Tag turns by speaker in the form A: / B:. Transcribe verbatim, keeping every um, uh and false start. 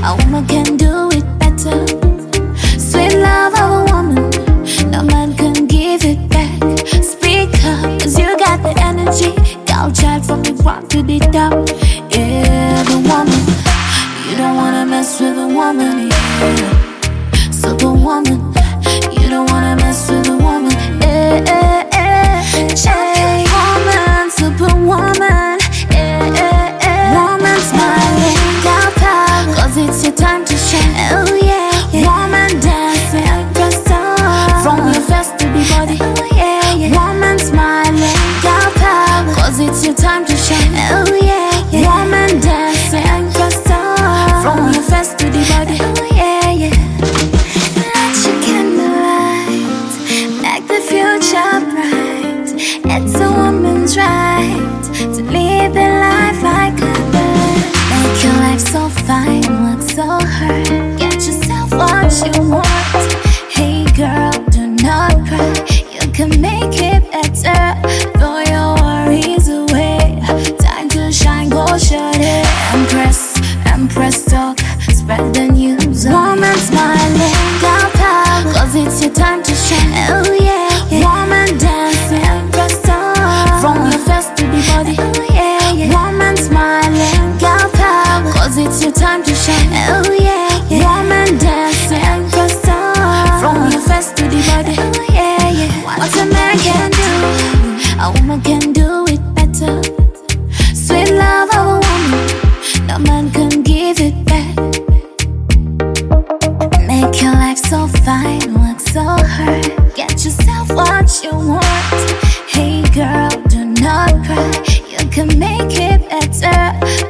A: A woman can do it better. Sweet love of a woman, no man can give it back. Speak up, cause you got the energy. Girl child from the ground to the top. Yeah, the woman, you don't wanna mess with a woman, yeah. Superwoman, you don't wanna mess with a woman, yeah, yeah, yeah. Hey, woman, superwoman, yeah, yeah, yeah. Woman smiling, got power, cause it's your time to shine, oh yeah, yeah. Woman dancing, just on, from your face to the body, oh yeah, yeah. Woman smiling, got power, cause it's your time to shine, oh yeah, yeah. Woman dancing, just on, from your face to the body, oh yeah, yeah. Light your candlelight, make the future bright. It's a woman's right to live their life like a bird. Make your life so fine, work so hard. Get yourself what you want. Hey girl, do not cry. You can make it better. Throw your worries away. Time to shine, go shut it. Empress, Empress talk, spread the news. Woman smiling, got power, cause it's your time to shine, oh yeah, yeah. Woman dancing, just on, from your face to the body, oh yeah, yeah. Woman smiling, got power, cause it's your time to shine, oh yeah, yeah. Woman dancing, just on, from your face to the body, oh yeah, yeah. What a man can do, a woman can do it better. Sweet love of a woman, no man can give it back. Make your life so fine, work so hard. Get yourself what you want. Hey girl, do not cry. You can make it better.